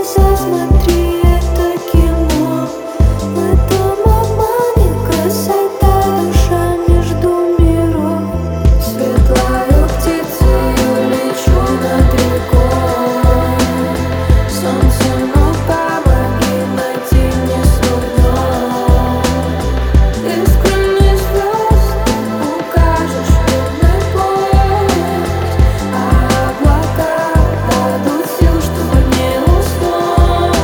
глаза, смотри, это кино. В этом обмане красота, душа между миров. Светлою птицею лечу над рекой. Солнце, ну помоги найти мне свой дом. Искренне звезд укажешь верный путь, а облака дадут сил, чтобы не уснуть.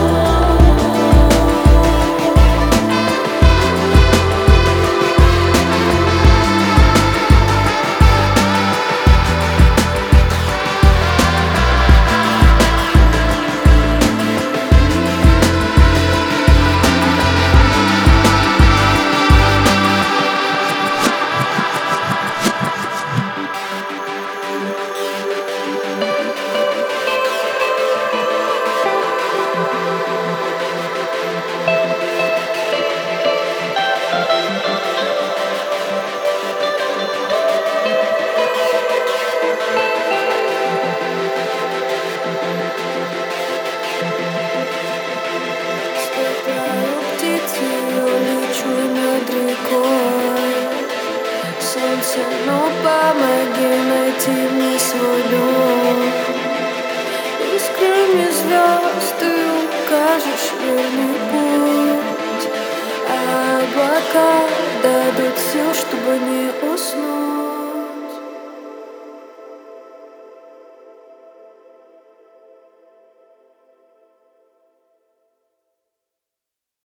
Птицею лечу над рекой. Солнце, ну помоги найти мне свой дом. Искрами звезд ты укажешь верный путь, а облака дадут сил, чтобы не уснуть.